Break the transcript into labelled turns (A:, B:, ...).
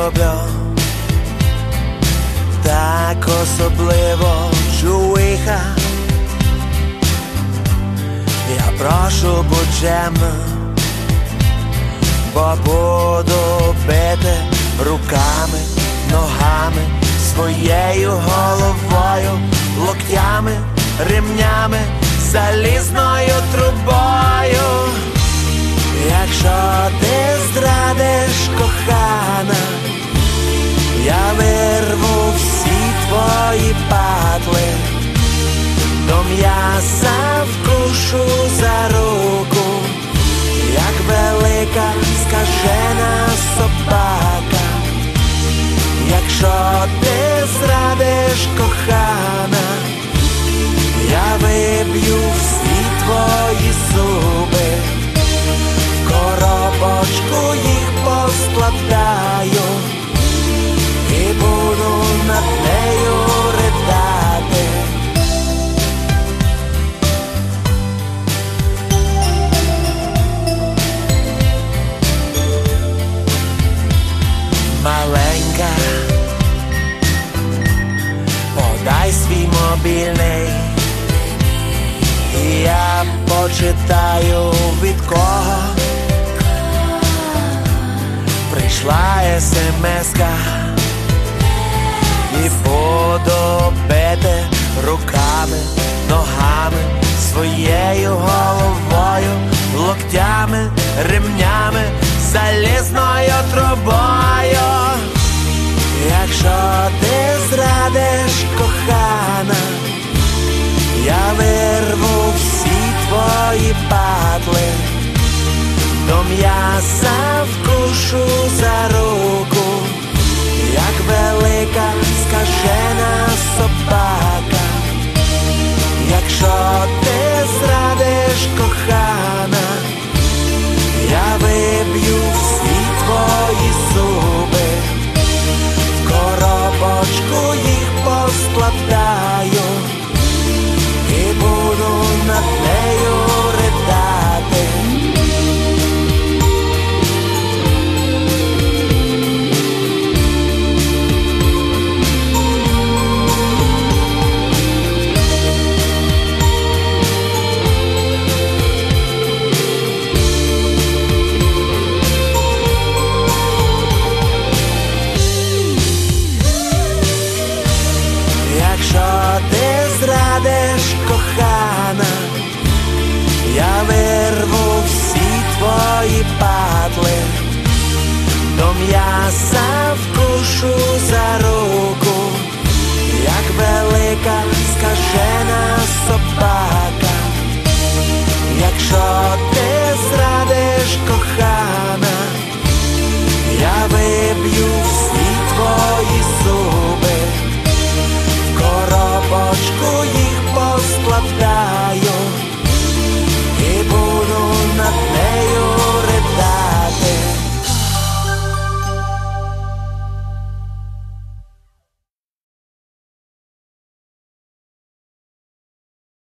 A: люблю, так особливо чуйха. Я прошу, будь чемна, бо буду бити руками, ногами, своєю головою, локтями, ремнями, залізною трубою. Якщо ти зрадиш, кохана, я вирву всі твої патли, до м'яса вкушу за руку, як велика скажена собака. Якщо ти зрадиш, кохана, я виб'ю всі твої зуби, в коробочку їх поскладаю і буду над нею ридати. Маленька, подай свій мобільний, і я почитаю, від кого прийшла смс-ка, і буду бити руками, ногами, своєю головою, локтями, ремнями, залізною трубою. Якщо ти зрадиш, кохана, я вирву всі твої патли, до м'яса вкушу за руку, як велика скажена собака. Якщо ти зрадиш, кохана, я виб'ю всі твої зуби, в коробочку їх поскладаю і буду над нею ридати. Якщо ти зрадиш, кохана, я вирву всі твої патли, до м'яса вкушу за руку, як велика скажена собака. Якщо